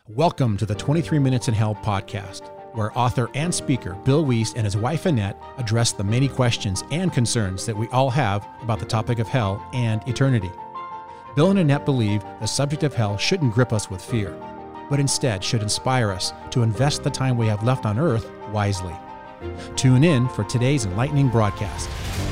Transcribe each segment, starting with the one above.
Welcome to the 23 Minutes in Hell podcast, where author and speaker Bill Wiest and his wife Annette address the many questions and concerns that we all have about the topic of hell and eternity. Bill and Annette believe the subject of hell shouldn't grip us with fear, but instead should inspire us to invest the time we have left on earth wisely. Tune in for today's enlightening broadcast.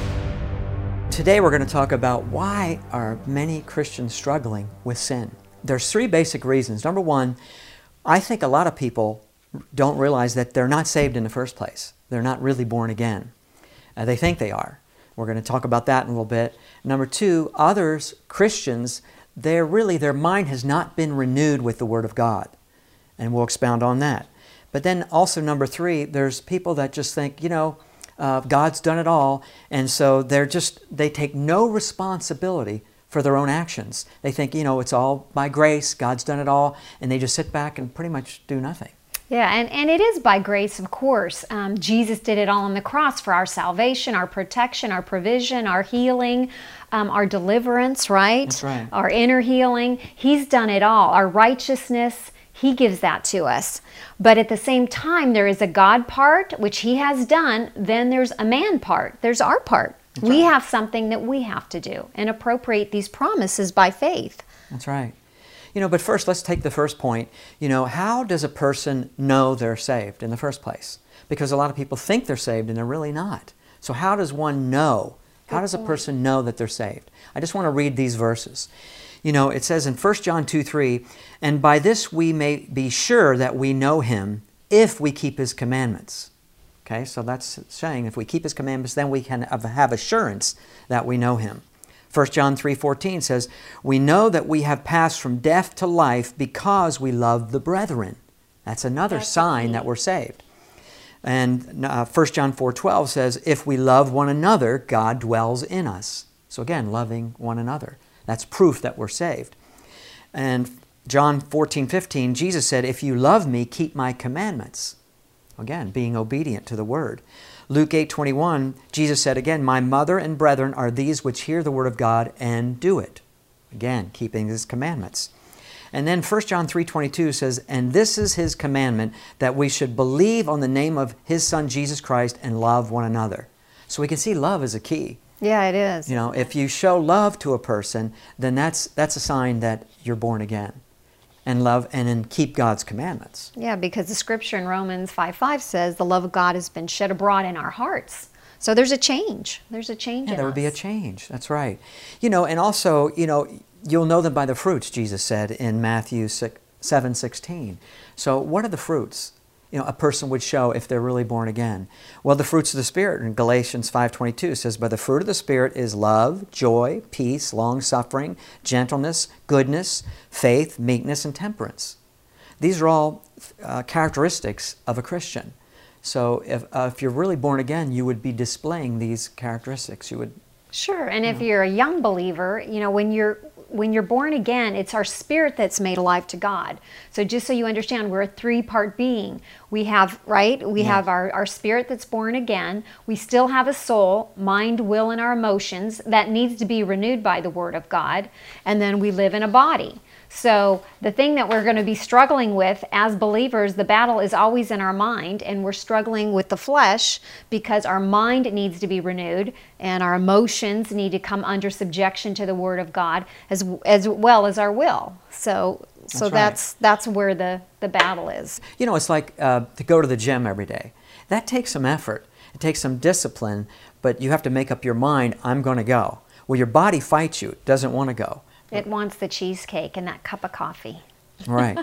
Today we're going to talk about why are many Christians struggling with sin. There's three basic reasons. Number one, I think a lot of people don't realize that they're not saved in the first place. They're not really born again. They think they are. We're going to talk about that in a little bit. Number two, others, Christians, their mind has not been renewed with the Word of God. And we'll expound on that. But then also number three, there's people that just think, God's done it all. And so they take no responsibility for their own actions. They think, it's all by grace, God's done it all, and they just sit back and pretty much do nothing. Yeah, and it is by grace, of course. Jesus did it all on the cross for our salvation, our protection, our provision, our healing, our deliverance, right? That's right. Our inner healing. He's done it all. Our righteousness, He gives that to us. But at the same time, there is a God part, which He has done. Then there's a man part. There's our part. That's we right. have something that we have to do and appropriate these promises by faith. That's right. But first, let's take the first point. How does a person know they're saved in the first place? Because a lot of people think they're saved and they're really not. So how does one know? How does a person know that they're saved? I just want to read these verses. It says in 1 John 2:3, "And by this we may be sure that we know Him if we keep His commandments." Okay, so that's saying if we keep His commandments, then we can have assurance that we know Him. 1 John 3:14 says, "We know that we have passed from death to life because we love the brethren." That's another sign that we're saved. And 1 John 4:12 says, "If we love one another, God dwells in us." So again, loving one another. That's proof that we're saved. And John 14:15, Jesus said, "If you love me, keep my commandments." Again, being obedient to the Word. Luke 8:21, Jesus said again, "My mother and brethren are these which hear the Word of God and do it." Again, keeping His commandments. And then 1 John 3:22 says, "And this is His commandment, that we should believe on the name of His Son Jesus Christ and love one another." So we can see love is a key. Yeah, it is. If you show love to a person, then that's a sign that you're born again. And love and then keep God's commandments. Yeah, because the scripture in Romans 5:5 says the love of God has been shed abroad in our hearts. So there's a change. There's a change in there us. would be a change. That's right. And also, you'll know them by the fruits, Jesus said in Matthew 7:16. So what are the fruits? A person would show if they're really born again. Well, the fruits of the Spirit in Galatians 5:22 says, "But the fruit of the Spirit is love, joy, peace, long-suffering, gentleness, goodness, faith, meekness, and temperance." These are all characteristics of a Christian. So if you're really born again, you would be displaying these characteristics. You would. Sure, and if you're a young believer, when you're born again, it's our spirit that's made alive to God. So just so you understand, we're a three-part being. We have, right? We have our spirit that's born again. We still have a soul, mind, will, and our emotions that needs to be renewed by the Word of God. And then we live in a body. So the thing that we're going to be struggling with as believers, the battle is always in our mind, and we're struggling with the flesh because our mind needs to be renewed and our emotions need to come under subjection to the Word of God as well as our will. So that's where the battle is. It's like to go to the gym every day. That takes some effort. It takes some discipline, but you have to make up your mind, I'm going to go. Well, your body fights you. It doesn't want to go. It wants the cheesecake and that cup of coffee. Right.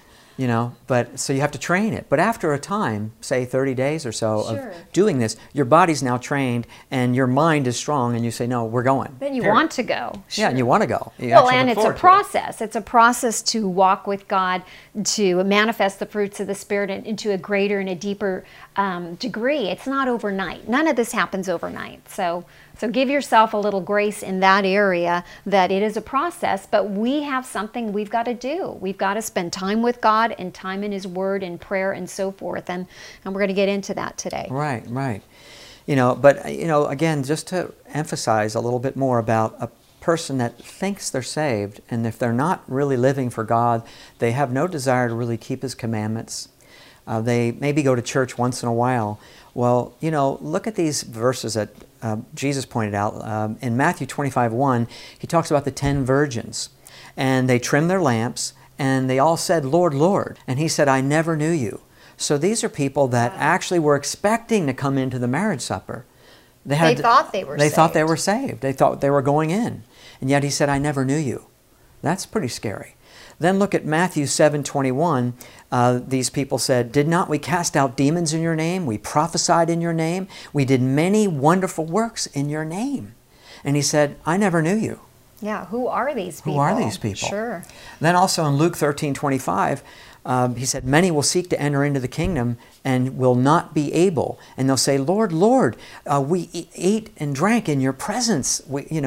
But so you have to train it. But after a time, say 30 days or so of doing this, your body's now trained and your mind is strong and you say, no, we're going. Then you want to go. Yeah, and you want to go. And it's a process. It's a process to walk with God, to manifest the fruits of the Spirit into a greater and a deeper degree. It's not overnight. None of this happens overnight. So give yourself a little grace in that area, that it is a process, but we have something we've got to do. We've got to spend time with God and time in His Word and prayer and so forth. And we're going to get into that today. Right. Again, just to emphasize a little bit more about a person that thinks they're saved, and if they're not really living for God, they have no desire to really keep His commandments. They maybe go to church once in a while. Well, you know, look at these verses that Jesus pointed out. In Matthew 25:1, He talks about the 10 virgins. And they trimmed their lamps, and they all said, Lord, Lord. And He said, I never knew you. So these are people that actually were expecting to come into the marriage supper. They thought they were saved. They thought they were saved. They thought they were going in. And yet He said, I never knew you. That's pretty scary. Then look at Matthew 7:21. These people said, did not we cast out demons in your name? We prophesied in your name. We did many wonderful works in your name. And He said, I never knew you. Yeah, who are these people? Who are these people? Sure. Then also in Luke 13:25, He said, many will seek to enter into the kingdom and will not be able. And they'll say, Lord, Lord, we ate and drank in your presence.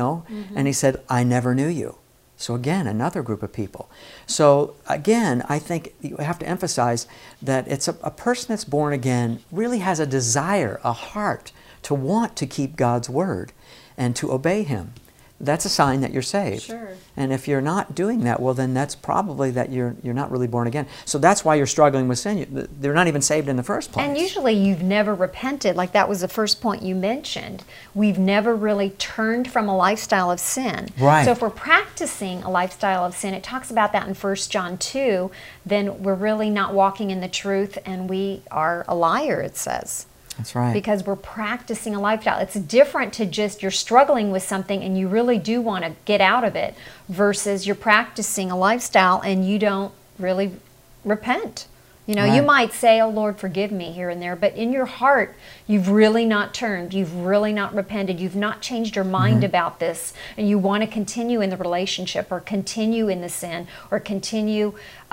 And He said, I never knew you. So again, another group of people. So again, I think you have to emphasize that it's a person that's born again really has a desire, a heart to want to keep God's word and to obey Him. That's a sign that you're saved. Sure. And if you're not doing that, well, then that's probably that you're not really born again. So that's why you're struggling with sin. They're not even saved in the first place. And usually you've never repented. Like that was the first point you mentioned. We've never really turned from a lifestyle of sin. Right. So if we're practicing a lifestyle of sin, it talks about that in 1 John 2, then we're really not walking in the truth and we are a liar, it says. That's right. Because we're practicing a lifestyle. It's different to just you're struggling with something and you really do want to get out of it versus you're practicing a lifestyle and you don't really repent. You know, Right. You might say, oh Lord, forgive me here and there, but in your heart, you've really not turned. You've really not repented. You've not changed your mind about this and you want to continue in the relationship or continue in the sin or continue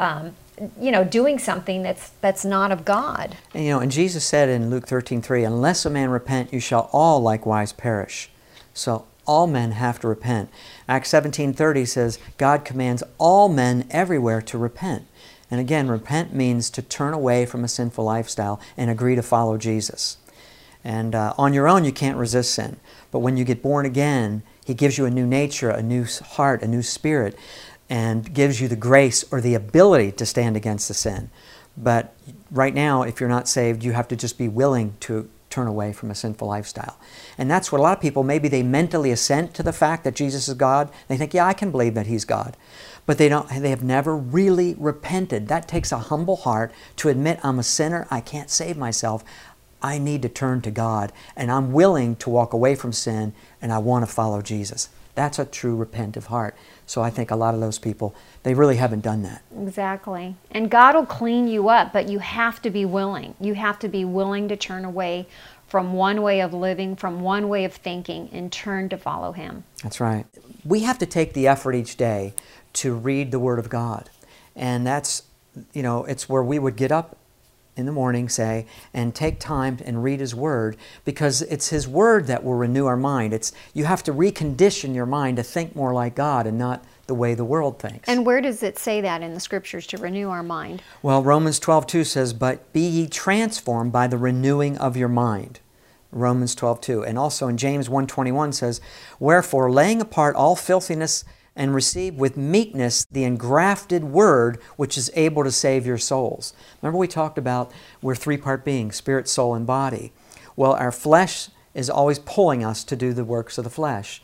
doing something that's not of God. And Jesus said in Luke 13:3, unless a man repent, you shall all likewise perish. So all men have to repent. Acts 17:30 says, God commands all men everywhere to repent. And again, repent means to turn away from a sinful lifestyle and agree to follow Jesus. And on your own, you can't resist sin. But when you get born again, He gives you a new nature, a new heart, a new spirit, and gives you the grace or the ability to stand against the sin. But right now, if you're not saved, you have to just be willing to turn away from a sinful lifestyle. And that's what a lot of people, maybe they mentally assent to the fact that Jesus is God. They think, yeah, I can believe that He's God. But they have never really repented. That takes a humble heart to admit, I'm a sinner, I can't save myself. I need to turn to God, and I'm willing to walk away from sin, and I want to follow Jesus. That's a true repentant heart. So I think a lot of those people, they really haven't done that. Exactly. And God will clean you up, but you have to be willing. You have to be willing to turn away from one way of living, from one way of thinking, and turn to follow Him. That's right. We have to take the effort each day to read the Word of God. And that's, it's where we would get up in the morning, say, and take time and read His Word, because it's His Word that will renew our mind. You have to recondition your mind to think more like God and not the way the world thinks. And where does it say that in the Scriptures, to renew our mind? Well, Romans 12:2 says, but be ye transformed by the renewing of your mind. Romans 12:2. And also in James 1:21 says, wherefore, laying apart all filthiness and receive with meekness the engrafted word which is able to save your souls. Remember we talked about we're three-part beings, spirit, soul, and body. Well, our flesh is always pulling us to do the works of the flesh.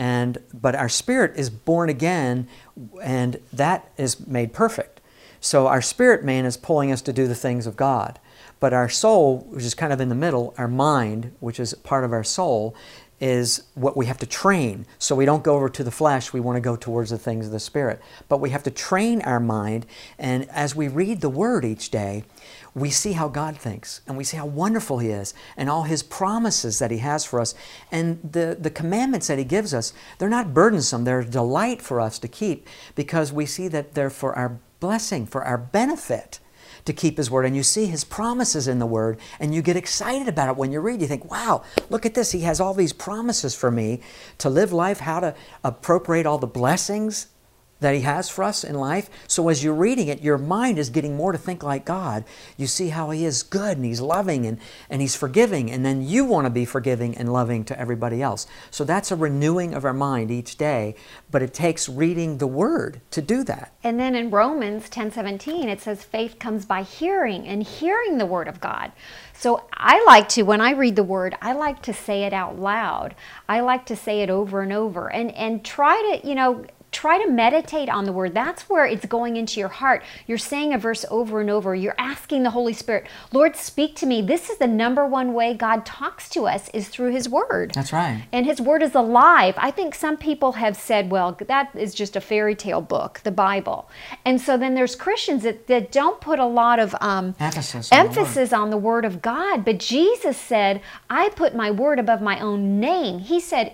But our spirit is born again, and that is made perfect. So our spirit man is pulling us to do the things of God. But our soul, which is kind of in the middle, our mind, which is part of our soul, is what we have to train. So we don't go over to the flesh, we want to go towards the things of the Spirit. But we have to train our mind, and as we read the Word each day, we see how God thinks, and we see how wonderful He is, and all His promises that He has for us. And the commandments that He gives us, they're not burdensome, they're a delight for us to keep, because we see that they're for our blessing, for our benefit, to keep His Word. And you see His promises in the Word, and you get excited about it when you read. You think, wow, look at this. He has all these promises for me to live life, how to appropriate all the blessings that He has for us in life. So as you're reading it, your mind is getting more to think like God. You see how He is good and He's loving and He's forgiving, and then you want to be forgiving and loving to everybody else. So that's a renewing of our mind each day, but it takes reading the Word to do that. And then in Romans 10:17, it says faith comes by hearing, and hearing the Word of God. So I like to, when I read the Word, I like to say it out loud. I like to say it over and over, and try to meditate on the Word. That's where it's going into your heart. You're saying a verse over and over. You're asking the Holy Spirit, Lord, speak to me. This is the number one way God talks to us, is through His Word. That's right. And His Word is alive. I think some people have said, well, that is just a fairy tale book, the Bible. And so then there's Christians that don't put a lot of emphasis on the Word of God. But Jesus said, I put my Word above my own name. He said,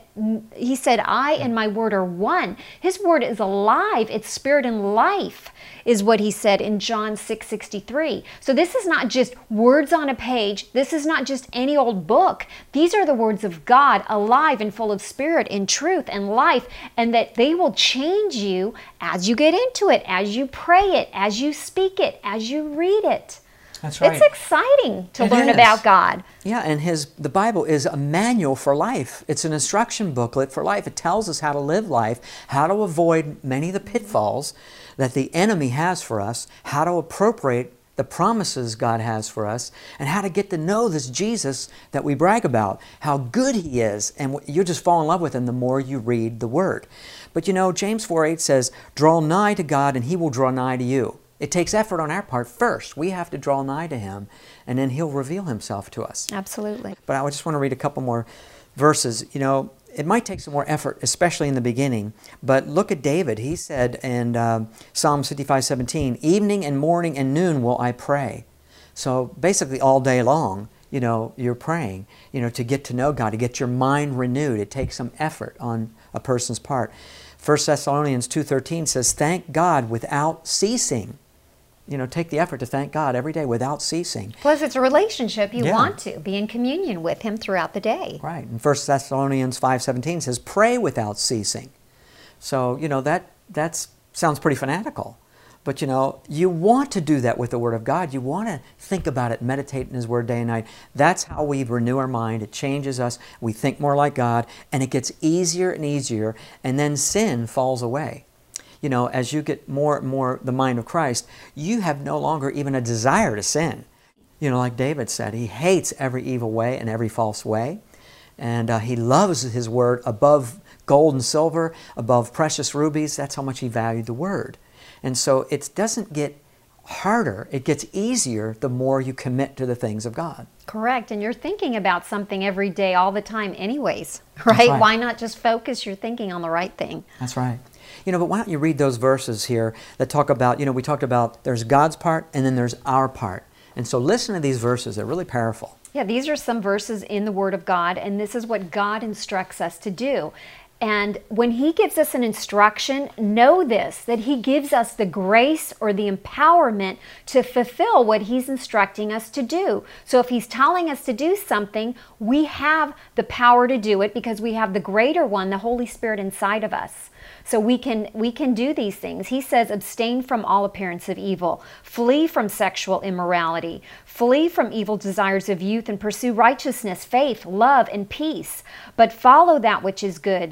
I and my Word are one. His Word is alive. It's spirit and life, is what He said in John 6:63. So this is not just words on a page. This is not just any old book. These are the words of God, alive and full of spirit and truth and life, and that they will change you as you get into it, as you pray it, as you speak it, as you read it. That's right. It's exciting to learn about God. Yeah, and the Bible is a manual for life. It's an instruction booklet for life. It tells us how to live life, how to avoid many of the pitfalls that the enemy has for us, how to appropriate the promises God has for us, and how to get to know this Jesus that we brag about, how good He is, and you just fall in love with Him the more you read the Word. But James 4:8 says, draw nigh to God and He will draw nigh to you. It takes effort on our part first. We have to draw nigh to Him, and then He'll reveal Himself to us. Absolutely. But I just want to read a couple more verses. It might take some more effort, especially in the beginning, but look at David. He said in Psalms 55:17, evening and morning and noon will I pray. So basically all day long, you're praying, to get to know God, to get your mind renewed. It takes some effort on a person's part. 1 Thessalonians 2:13 says, thank God without ceasing. Take the effort to thank God every day without ceasing. Plus, it's a relationship. You want to be in communion with Him throughout the day. Right. And 1 Thessalonians 5:17 says, pray without ceasing. So, that sounds pretty fanatical. But, you want to do that with the Word of God. You want to think about it, meditate in His Word day and night. That's how we renew our mind. It changes us. We think more like God, and it gets easier and easier, and then sin falls away. As you get more and more the mind of Christ, you have no longer even a desire to sin. Like David said, he hates every evil way and every false way. And he loves His Word above gold and silver, above precious rubies. That's how much he valued the Word. And so it doesn't get harder. It gets easier the more you commit to the things of God. Correct. And you're thinking about something every day, all the time anyways, right? Why not just focus your thinking on the right thing? That's right. But why don't you read those verses here that talk about, we talked about there's God's part and then there's our part. And so listen to these verses. They're really powerful. Yeah, these are some verses in the Word of God, and this is what God instructs us to do. And when He gives us an instruction, know this, that He gives us the grace or the empowerment to fulfill what He's instructing us to do. So if He's telling us to do something, we have the power to do it because we have the greater one, the Holy Spirit, inside of us. So we can do these things. He says, abstain from all appearance of evil. Flee from sexual immorality. Flee from evil desires of youth and pursue righteousness, faith, love, and peace. But follow that which is good.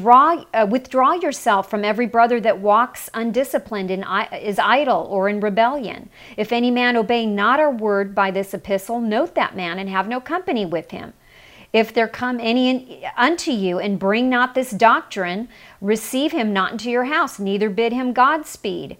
Withdraw yourself from every brother that walks undisciplined and is idle or in rebellion. If any man obey not our word by this epistle, note that man and have no company with him. If there come any unto you and bring not this doctrine, receive him not into your house, neither bid him Godspeed.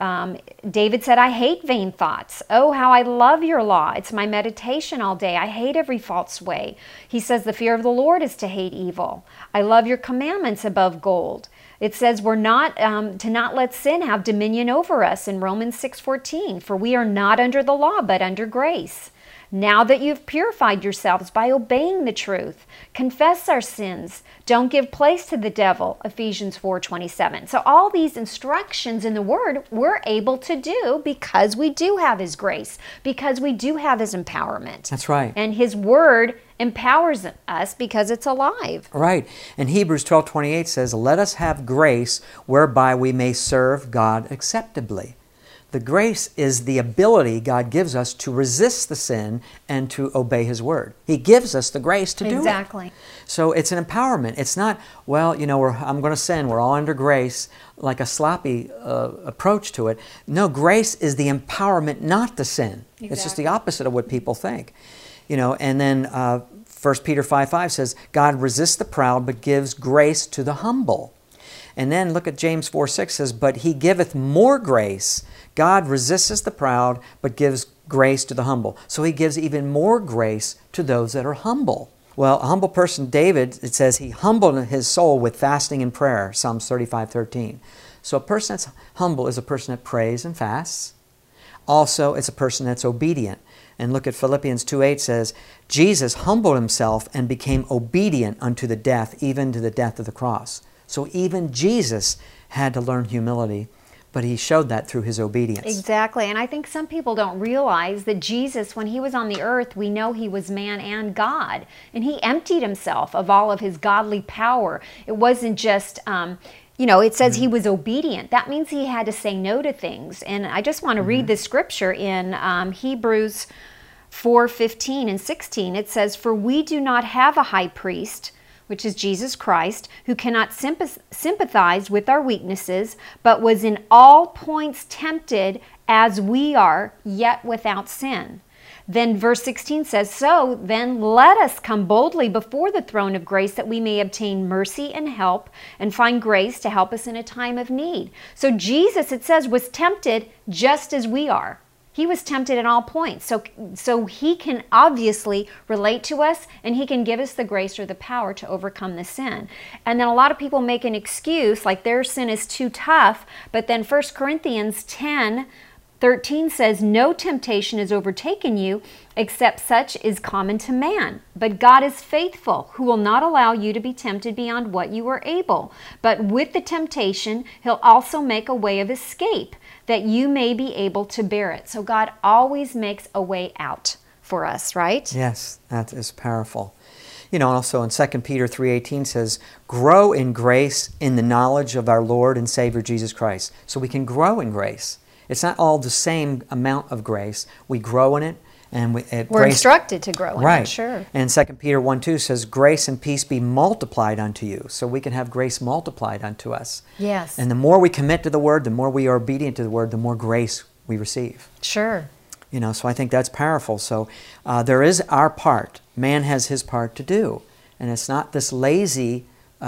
David said, I hate vain thoughts. Oh, how I love your law. It's my meditation all day. I hate every false way. He says, the fear of the Lord is to hate evil. I love your commandments above gold. It says we're not to not let sin have dominion over us in Romans 6:14. For we are not under the law, but under grace. Now that you've purified yourselves by obeying the truth, confess our sins. Don't give place to the devil, Ephesians 4:27. So all these instructions in the Word we're able to do because we do have His grace, because we do have His empowerment. That's right. And His Word empowers us because it's alive. Right. And Hebrews 12:28 says, "Let us have grace whereby we may serve God acceptably." The grace is the ability God gives us to resist the sin and to obey His Word. He gives us the grace to do it. Exactly. So it's an empowerment. It's not, well, I'm going to sin. We're all under grace, like a sloppy approach to it. No, grace is the empowerment not to sin. Exactly. It's just the opposite of what people think. And then 1 Peter 5:5 says, "God resists the proud but gives grace to the humble." And then look at James 4:6 says, "But He giveth more grace." God resists the proud, but gives grace to the humble. So He gives even more grace to those that are humble. Well, a humble person, David, it says he humbled his soul with fasting and prayer, Psalms 35:13. So a person that's humble is a person that prays and fasts. Also, it's a person that's obedient. And look at Philippians 2:8 says, "Jesus humbled Himself and became obedient unto the death, even to the death of the cross." So even Jesus had to learn humility, but He showed that through His obedience. Exactly. And I think some people don't realize that Jesus, when He was on the earth, we know He was man and God. And He emptied Himself of all of His godly power. It wasn't just, it says He was obedient. That means He had to say no to things. And I just want to read this scripture in Hebrews 4:15 and 16. It says, "For we do not have a high priest," which is Jesus Christ, "who cannot sympathize with our weaknesses, but was in all points tempted as we are, yet without sin." Then verse 16 says, "So then let us come boldly before the throne of grace that we may obtain mercy and help and find grace to help us in a time of need." So Jesus, it says, was tempted just as we are. He was tempted at all points. So He can obviously relate to us, and He can give us the grace or the power to overcome the sin. And then a lot of people make an excuse, like their sin is too tough, but then 1 Corinthians 10:13 says, "No temptation has overtaken you, except such is common to man. But God is faithful, who will not allow you to be tempted beyond what you are able. But with the temptation, He'll also make a way of escape, that you may be able to bear it." So God always makes a way out for us, right? Yes, that is powerful. Also in 2 Peter 3:18 says, "Grow in grace in the knowledge of our Lord and Savior Jesus Christ." So we can grow in grace. It's not all the same amount of grace. We grow in it. And we're grace, instructed to grow in right. it, sure. And 2 Peter 1:2 says, "Grace and peace be multiplied unto you." So we can have grace multiplied unto us. Yes. And the more we commit to the Word, the more we are obedient to the Word, the more grace we receive. Sure. So I think that's powerful. So there is our part. Man has his part to do. And it's not this lazy,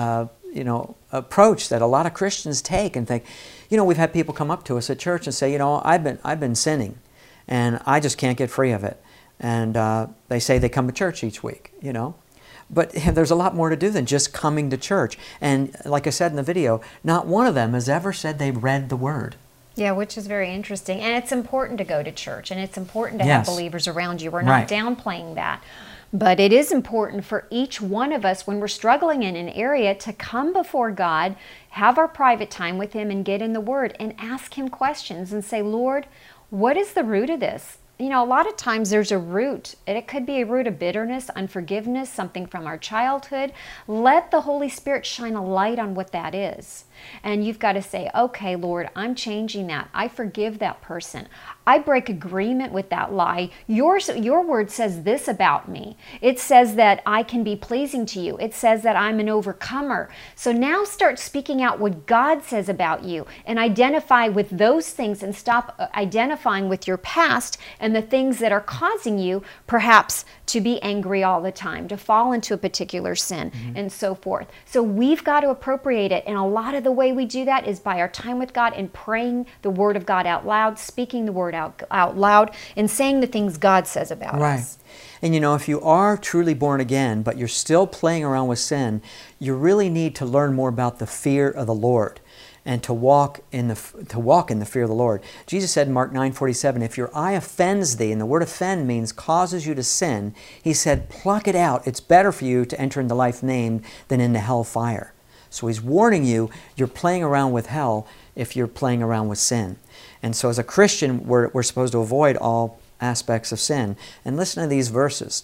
approach that a lot of Christians take and think, we've had people come up to us at church and say, I've been sinning, and I just can't get free of it. And they say they come to church each week, But there's a lot more to do than just coming to church. And like I said in the video, not one of them has ever said they read the Word. Yeah, which is very interesting. And it's important to go to church, and it's important to Yes. have believers around you. We're not downplaying that. But it is important for each one of us, when we're struggling in an area, to come before God, have our private time with Him, and get in the Word and ask Him questions and say, "Lord, what is the root of this?" A lot of times there's a root, and it could be a root of bitterness, unforgiveness, something from our childhood. Let the Holy Spirit shine a light on what that is. And you've got to say, "Okay, Lord, I'm changing that. I forgive that person. I break agreement with that lie. Your word says this about me. It says that I can be pleasing to you. It says that I'm an overcomer." So now start speaking out what God says about you, and identify with those things, and stop identifying with your past and the things that are causing you perhaps to be angry all the time, to fall into a particular sin, and so forth. So we've got to appropriate it. And a lot of the way we do that is by our time with God and praying the Word of God out loud, speaking the Word out loud, and saying the things God says about us. Right. And if you are truly born again, but you're still playing around with sin, you really need to learn more about the fear of the Lord, and to walk in the fear of the Lord. Jesus said in Mark 9:47, "If your eye offends thee," and the word offend means causes you to sin, He said, "Pluck it out. It's better for you to enter into life maimed than into hell fire." So He's warning you, you're playing around with hell if you're playing around with sin. And so as a Christian, we're supposed to avoid all aspects of sin. And listen to these verses.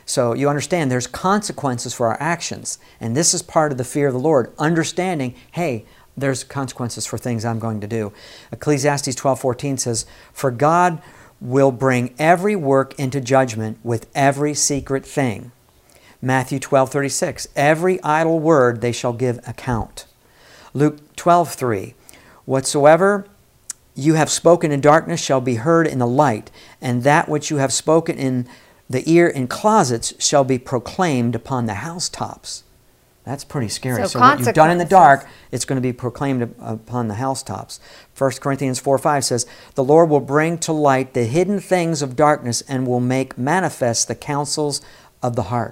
So you understand there's consequences for our actions. And this is part of the fear of the Lord, understanding, hey, there's consequences for things I'm going to do. Ecclesiastes 12:14 says, "For God will bring every work into judgment with every secret thing." Matthew 12:36, "Every idle word they shall give account." Luke 12:3, "Whatsoever you have spoken in darkness shall be heard in the light, and that which you have spoken in the ear in closets shall be proclaimed upon the housetops." That's pretty scary. So what you've done in the dark, it's going to be proclaimed upon the housetops. 1 Corinthians 4:5 says, "The Lord will bring to light the hidden things of darkness and will make manifest the counsels of the heart."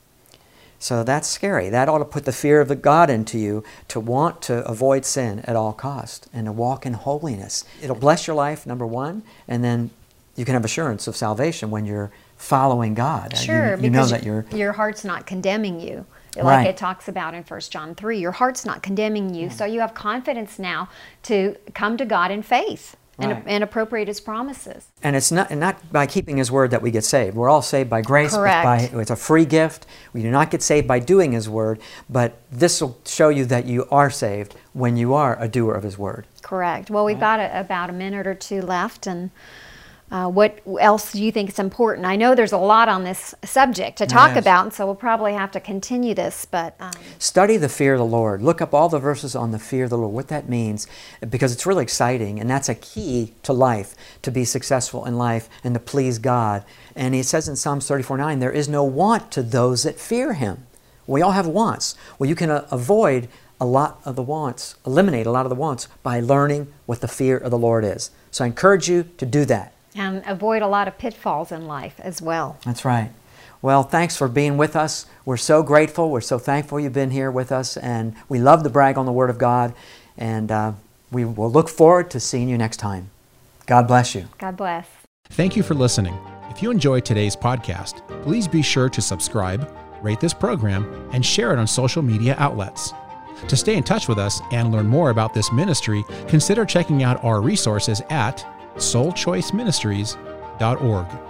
So that's scary. That ought to put the fear of the God into you to want to avoid sin at all costs and to walk in holiness. It'll bless your life, number one, and then you can have assurance of salvation when you're following God. Sure, you know because that your heart's not condemning you. Like Right. it talks about in 1 John 3, your heart's not condemning you, so you have confidence now to come to God in faith Right. and appropriate His promises. And it's not by keeping His word that we get saved. We're all saved by grace. Correct. It's a free gift. We do not get saved by doing His word, but this will show you that you are saved when you are a doer of His word. Correct. Well, we've got about a minute or two left, and what else do you think is important? I know there's a lot on this subject to talk about, and so we'll probably have to continue this, but... Study the fear of the Lord. Look up all the verses on the fear of the Lord, what that means, because it's really exciting, and that's a key to life, to be successful in life and to please God. And He says in Psalms 34:9, "There is no want to those that fear Him." We all have wants. Well, you can avoid a lot of the wants, eliminate a lot of the wants by learning what the fear of the Lord is. So I encourage you to do that. And avoid a lot of pitfalls in life as well. That's right. Well, thanks for being with us. We're so grateful. We're so thankful you've been here with us. And we love to brag on the Word of God. And we will look forward to seeing you next time. God bless you. God bless. Thank you for listening. If you enjoyed today's podcast, please be sure to subscribe, rate this program, and share it on social media outlets. To stay in touch with us and learn more about this ministry, consider checking out our resources at soulchoiceministries.org.